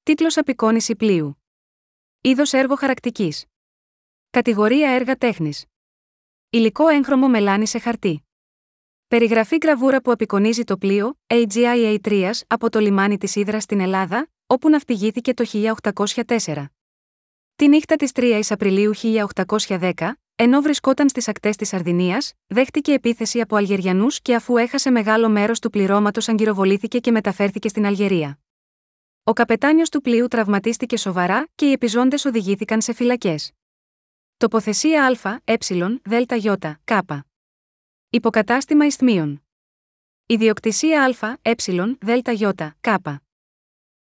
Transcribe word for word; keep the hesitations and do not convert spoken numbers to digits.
Τίτλος απεικόνιση πλοίου. Είδος έργο χαρακτικής. Κατηγορία έργα τέχνης. Υλικό έγχρωμο μελάνι σε χαρτί. Περιγραφή γραβούρα που απεικονίζει το πλοίο Αγία Τρίας από το λιμάνι της Ύδρας στην Ελλάδα, όπου ναυπηγήθηκε το χίλια οκτακόσια τέσσερα. Τη νύχτα της τριάντα Απριλίου χίλια οκτακόσια δέκα, ενώ βρισκόταν στις ακτές της Σαρδινίας, δέχτηκε επίθεση από Αλγεριανούς και αφού έχασε μεγάλο μέρος του πληρώματος αγκυροβολήθηκε και μεταφέρθηκε στην Αλγερία. Ο καπετάνιος του πλοίου τραυματίστηκε σοβαρά και οι επιζώντες οδηγήθηκαν σε φυλακές. Τοποθεσία Α, Ε, Δ, Ι, Κ. Υποκατάστημα Ισθμίων. Ιδιοκτησία Α, Ε, Δ, Ι, Κ.